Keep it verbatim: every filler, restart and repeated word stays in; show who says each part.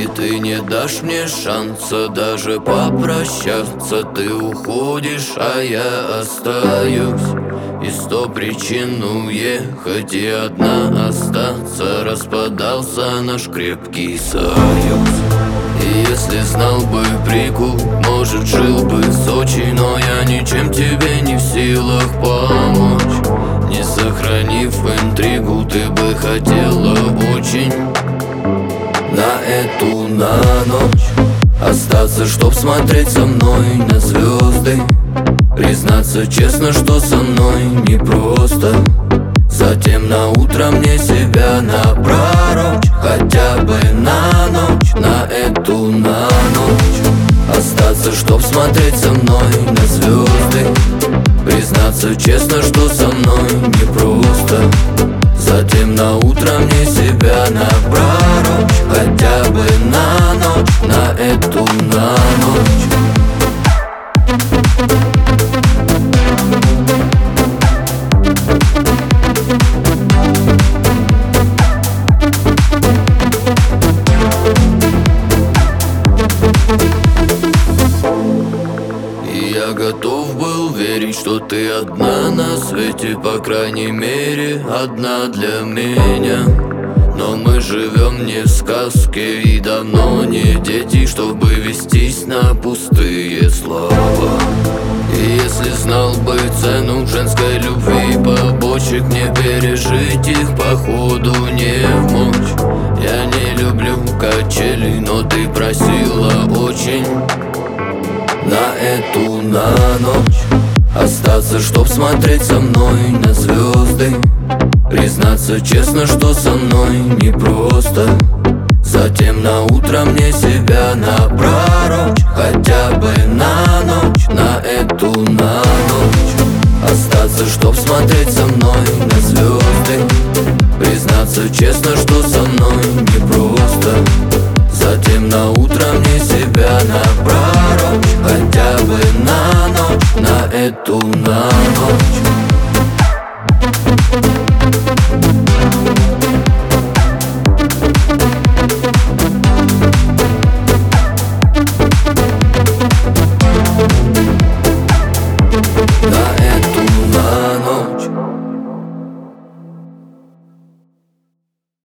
Speaker 1: ты не дашь мне шанса даже попрощаться, ты уходишь, а я остаюсь. И сто причин уехать и одна остаться. Распадался наш крепкий союз. И если знал бы прикол, может, жил бы в Сочи. Но я ничем тебе не в силах помочь. Не сохранив интригу, ты бы хотела очень на эту, на ночь остаться, чтоб смотреть со мной на звезды. Признаться честно, что со мной непросто. Затем на утро мне себя напророчь. Хотя бы на ночь, на эту, на ночь остаться, чтоб смотреть со мной на звезды. Признаться честно, что со мной непросто. Затем на утро мне себя напророчь. Хотя бы на ночь, на эту, на ночь. Я готов был верить, что ты одна на свете, по крайней мере, одна для меня. Но мы живем не в сказке и давно не дети, чтобы вестись на пустые слова. И если знал бы цену женской любви, побочек мне пережить их походу не в мочь. Я не люблю качели, но ты просила очень на эту, на ночь остаться, чтоб смотреть со мной на звезды. Признаться честно, что со мной непросто. Затем на утро мне себя напророчь. Хотя бы на ночь, на эту, на ночь остаться, чтоб смотреть со мной на звезды. Признаться честно, что со мной непросто. Затем на утро мне себя напророчь. Хотя бы на ночь, на эту, на ночь.